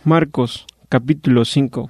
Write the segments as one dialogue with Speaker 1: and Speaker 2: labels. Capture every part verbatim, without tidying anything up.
Speaker 1: Marcos, capítulo cinco.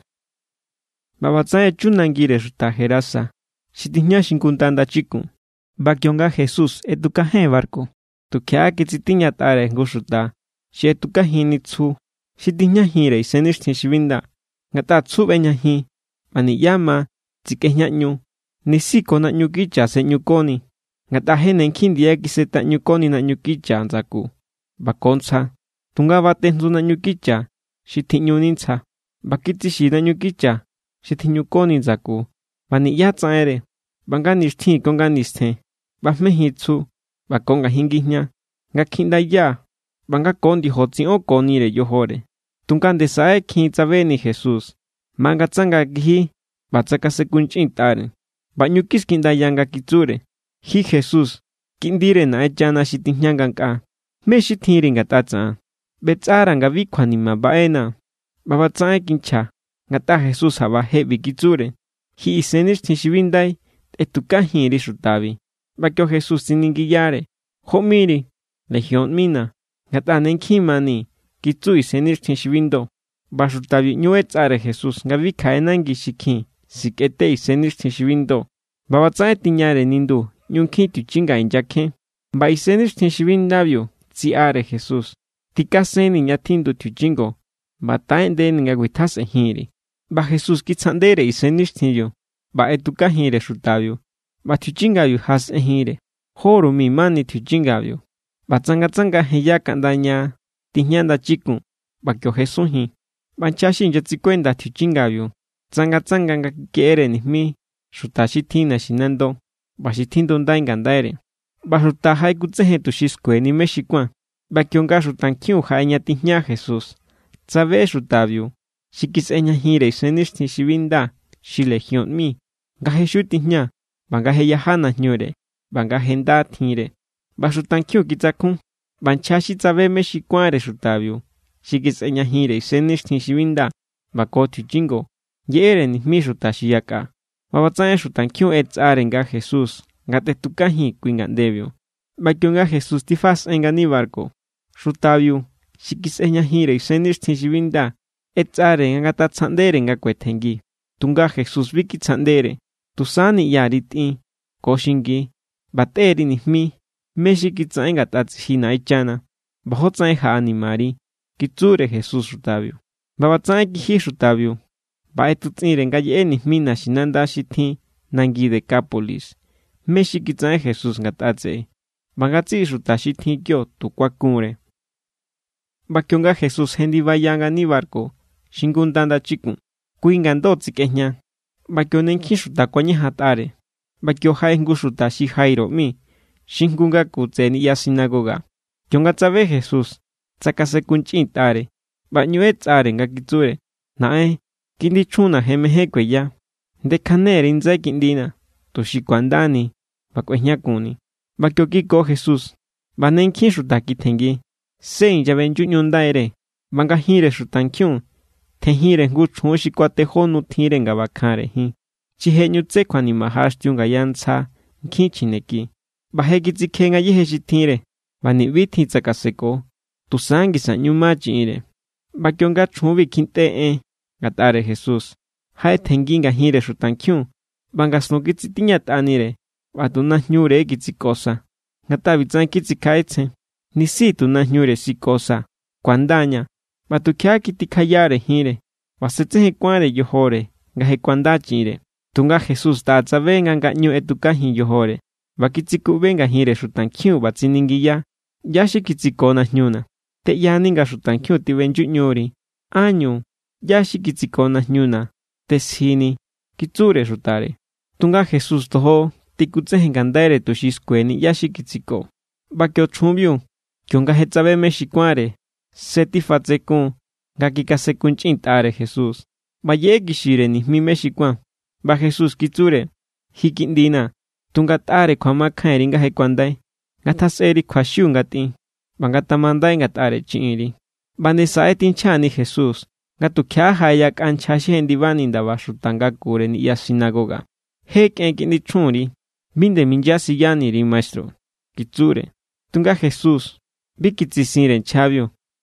Speaker 1: Babatsaya chunangire ruta Gerasa, shitiña shinkuntanda chiku. Bakionga Jesús etukaje barco. Tukia kitsitiña tare ngushuta, shi etukahini tsu, shitiña hire isenishtin shivinda. Ngata tsu beña hi, mani yama, tsikehña nyu, nisiko na nyukicha se nyukoni. Ngata henen kindia kiseta nyukoni na nyukicha nzaku. Bakonsa, tunga batenzu na nyukicha. Shitiñuninsa, bakitishi na nyukicha, shitiñukoni nzaku, bani yatsaere, banganishti konganiste, bafmehitsu, bakonga hingihnya, ngakinda ya, banga kondi hotsi o konire yohore. Tunkande sae kintsaveni Jesús, manga tsanga gihi, batsaka sekunchintare, banyukis kinda yanga kitsure, hi Jesús, kindire na echana shitiñanganka, me shitiri ngatatsa. Betsara nga vikwanima baena. Babatsae kincha. Ngata Jesús haba hebi kitsure. Hi isenishtin shivindai. Etukahiri shutavi. Bakyo Jesús tiningiyare. Homiri. Legion mina. Ngata nenkimani. Kitsu isenishtin shivindo. Bashutavi nyuetsare Jesús nga vikaenangi shiki. Sikete isenishtin shivindo. Babatsae tiñare nindu. Nyunki tuchinga injake. Ba isenishtin shivindavyo. Tsiare Jesús. Tikaseni nyatindu tuchingo, bataende nga guitase hiri. Ba Jesús kitsandere isenishtiyo, ba etukahire shutavyo, ba tuchingavyo has ehire. Horo mi mani tuchingavyo. Ba tsanga tsanga heya kandanya, tiñanda chiku, ba kyo Jesuhi. Ba chashin yatsikwenda tuchingavyo, tsanga tsanga nga kikere nihmi, shutashitina shinando, ba shitindo ndaingandaere. Ba shutahai kutsehe tushiskwe ni meshikwa. Bakionga rutankiu haeña tiña Jesús. Tsabe rutavio. Shikiseña hire isenishtin shivinda. Shilegion mi. Gaje shutiña. Bangaje yahana nyure. Bangaje nda tire. Bashutankiu kitsakun. Banchashi tsabe meshikuare rutavio. Shikiseña hire isenishtin shivinda. Bakotu jingo. Yere nismi rutashiyaka. Babatsae rutankiu etsare nga Jesús. Ngate tukahi kuingandevio. Bakionga Jesús tifas engani barco. Rutavio, shikiseña hire isenishtin shivinda, etsare ngata tsandere nga kwetengi. Tunga Jesús viki tsandere, tusani yariti, koshingi, bateri nihmi, meshikitsa ngata tsihina ichana, bahotsa ha animari, kitsure Jesús rutavio. Babatsa kihi rutavio, baetutsire nga ye nihmi na shinanda shiti, nangi Decapolis, meshikitsa Jesús ngata tse, bangatsi rutashiti kyo tukwakure. Bakionga Jesús hendi vayanga ni barco, shingundanda chiku, kuingando tsikehnya. Bakio nenki shuta kwanye hatare. Bakio haengu shuta shi Jairo mi, shingunga kutseni ya sinagoga. Kionga tsabe Jesús, tsakase kunchintare, banyue tsare nga kitsure, nae, kindi chuna hemehe kweya. Ndekane rinze kindina, tushikwandani, bakwehnya kuni. Bakio kiko Jesús, banenki shuta kitengi. Sein ya benju nyondaere, banga hire shutankyun, te hire ngu chunshi kwa te honu tire nga bakare hi. Chihe nyutse kwa ni mahashtu nga yansa, nkichineki. Bahegi zike nga yehe shitire, bani viti tsakaseko, tusangi sa nyumachi ire. Bakyo nga chunvi kinte e, gatare Jesús. Hae tengi nga hire shutankyun, banga snokitsi tiñat anire, batuna nyure kitikosa. Ngata vitzan kitikaitse. Nisi tu na nyure si cosa, kwandanya, batukia kitikayare hire, wasetsehe kware yohore, gahe kwandachire, tunga Jesús ta tsavenga nga nyu etukahi yohore, bakitsiku venga hire shutankiu batsiningiya, yashi kitsiko na nyuna, te yaninga shutankiu ti venju nyuri, anyu, yashi kitsiko na nyuna, te sini, kitsure shutare, tunga Jesús toho, tikutsehe gandaire tushiskweni yashi kitsiko, bakyo chumbiu, Kionga hetsabe meshikuare, seti fatsekun, gakika sekunchintare Jesús. Baye gishire ni mi meshikwan, ba Jesús kitsure, hikindina, tungatare kwa makairi nga hekwandai, gataseri kwa shiungati, bangatamandai ngatare chiri. Banesae tinchani Jesús, gatukia hayak anchashi hendivani ndaba shutangakure ni ya sinagoga. Hek enkini chunri, binde minjasi yani ri maestro. Kitsure, tunga Jesús, bikitsisiren chavio,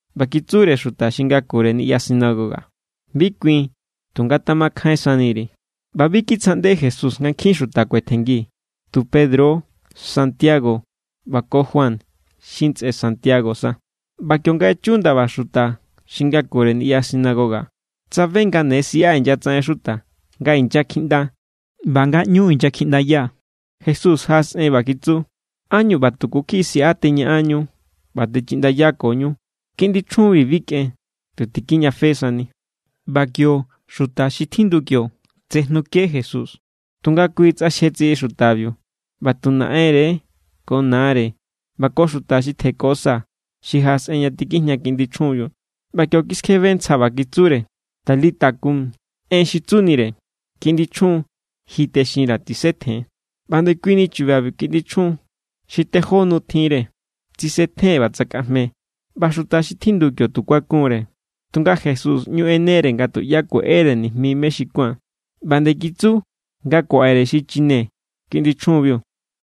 Speaker 1: bakitsure xuta xingakure ni'ya sinagoga. Bikuin tungatama khae saniri. Babikitsande Jesús ngankhin xuta kuethengi. Tu Pedro, Santiago, bako Juan, xintse Santiago sa. Bakionga chunda ba xuta xingakure ni'ya sinagoga. Tsavenga nesia enya tsae xuta. Nga incha khinda. Banga nyu incha khinda ya. Jesús has e bakitsu. Año batukuki si ateña año. Batechinda ya koñu. Kindi chunvi vike. Tutikiña fesani. Bakio xuta xithindukio. Tsehnuke Jesús. Tunga kuitsa xetsi xutavio. Batunaere. Konare. Bako xuta xitekosa. Xihas enya tikiña kindi chunyo. Bakio kiskeventsa bakitsure. Talita kum. En xitsunire. Kindi chun. Hite shinra tisethe. Bande kuini chuvavi kindi chun. Xitejo nutire. Tisethe batsakame. Baxuta xithindukio tukuakunre. Tunga Jesús ñu enere nga tuyako ere ni mi mexikuan. Bande kitsu nga koere xichine. Kindi chunvio.